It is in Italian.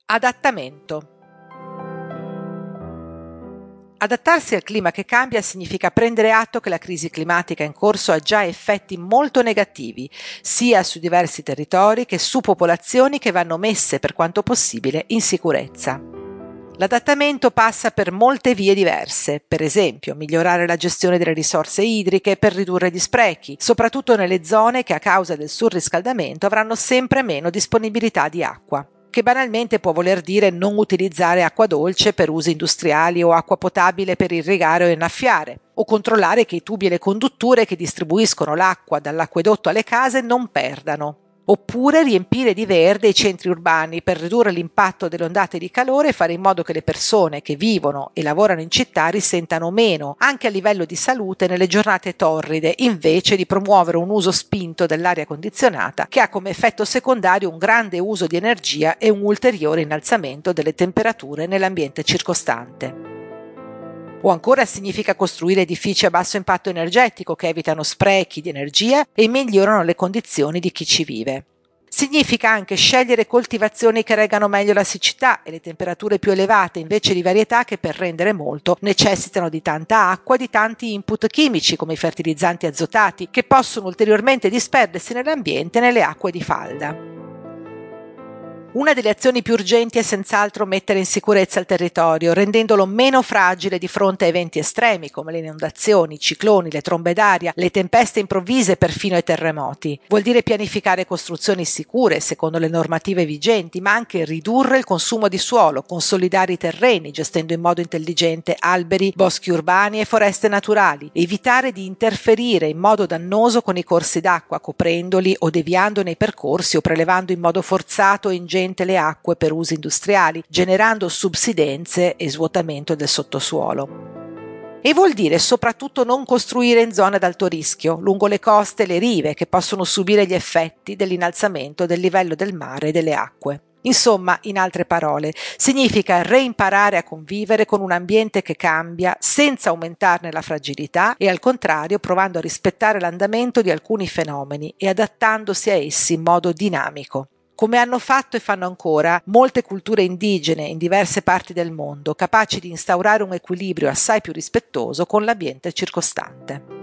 Adattamento. Adattarsi al clima che cambia significa prendere atto che la crisi climatica in corso ha già effetti molto negativi, sia su diversi territori che su popolazioni che vanno messe per quanto possibile in sicurezza. L'adattamento passa per molte vie diverse, per esempio migliorare la gestione delle risorse idriche per ridurre gli sprechi, soprattutto nelle zone che a causa del surriscaldamento avranno sempre meno disponibilità di acqua, che banalmente può voler dire non utilizzare acqua dolce per usi industriali o acqua potabile per irrigare o innaffiare, o controllare che i tubi e le condutture che distribuiscono l'acqua dall'acquedotto alle case non perdano. Oppure riempire di verde i centri urbani per ridurre l'impatto delle ondate di calore e fare in modo che le persone che vivono e lavorano in città risentano meno, anche a livello di salute, nelle giornate torride, invece di promuovere un uso spinto dell'aria condizionata che ha come effetto secondario un grande uso di energia e un ulteriore innalzamento delle temperature nell'ambiente circostante. O ancora significa costruire edifici a basso impatto energetico che evitano sprechi di energia e migliorano le condizioni di chi ci vive. Significa anche scegliere coltivazioni che reggano meglio la siccità e le temperature più elevate invece di varietà che per rendere molto necessitano di tanta acqua e di tanti input chimici come i fertilizzanti azotati che possono ulteriormente disperdersi nell'ambiente nelle acque di falda. Una delle azioni più urgenti è senz'altro mettere in sicurezza il territorio, rendendolo meno fragile di fronte a eventi estremi come le inondazioni, i cicloni, le trombe d'aria, le tempeste improvvise e perfino i terremoti. Vuol dire pianificare costruzioni sicure secondo le normative vigenti, ma anche ridurre il consumo di suolo, consolidare i terreni gestendo in modo intelligente alberi, boschi urbani e foreste naturali, evitare di interferire in modo dannoso con i corsi d'acqua, coprendoli o deviandone i percorsi o prelevando in modo forzato e ingente le acque per usi industriali, generando subsidenze e svuotamento del sottosuolo. E vuol dire soprattutto non costruire in zone ad alto rischio, lungo le coste e le rive, che possono subire gli effetti dell'innalzamento del livello del mare e delle acque. Insomma, in altre parole, significa reimparare a convivere con un ambiente che cambia senza aumentarne la fragilità e al contrario provando a rispettare l'andamento di alcuni fenomeni e adattandosi a essi in modo dinamico, come hanno fatto e fanno ancora molte culture indigene in diverse parti del mondo, capaci di instaurare un equilibrio assai più rispettoso con l'ambiente circostante.